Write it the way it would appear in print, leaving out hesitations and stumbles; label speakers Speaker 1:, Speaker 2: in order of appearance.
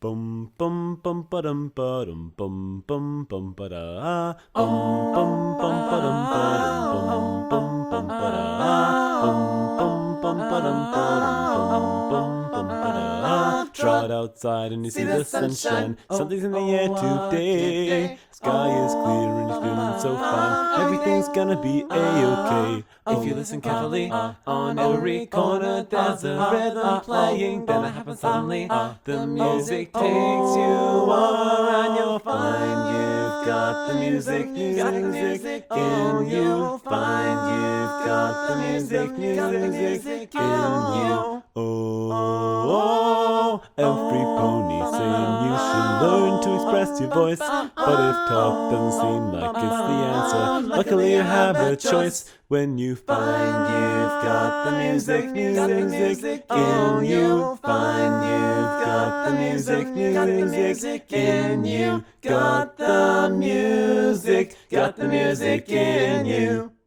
Speaker 1: Bum bum bum ba-dum ba-dum bum bum bum ba-da bum bum bum ba-dum ba-dum bum bum bum ba-da bum bum bum ba-dum ba-dum bum bum bum ba-da. Trot outside and you see the sunshine. Something's in the air today. Sky is clear and it's feeling so fine. Everything's gonna be a-okay. If you listen carefully, on every corner there's a rhythm playing. Then it happens suddenly. The music takes you over and you'll find you've got the music in you. Find you've got the music in you. Oh, every pony saying you should learn to express your voice. But if talk doesn't seem like it's the answer, luckily you have a choice. When you find you've got the music in you. Find you've got the music in you. Got the music in you.